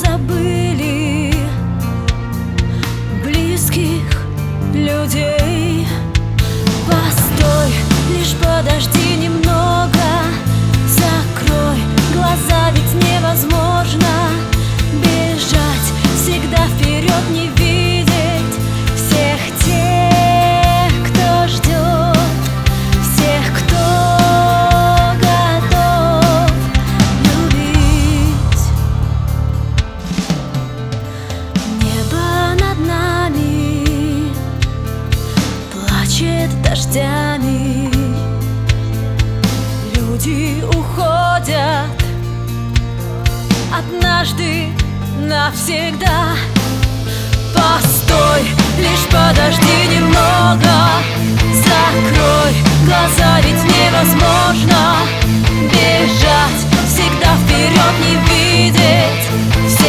забыли близких людей. Постой, лишь подожди немного, закрой глаза, ведь невозможно бежать всегда вперед, не видеть всех тех, кто ждет, всех, кто готов любить. Небо над нами плачет дождями, люди уходят однажды навсегда. Постой, лишь подожди немного, закрой глаза, ведь невозможно бежать всегда вперед, не видеть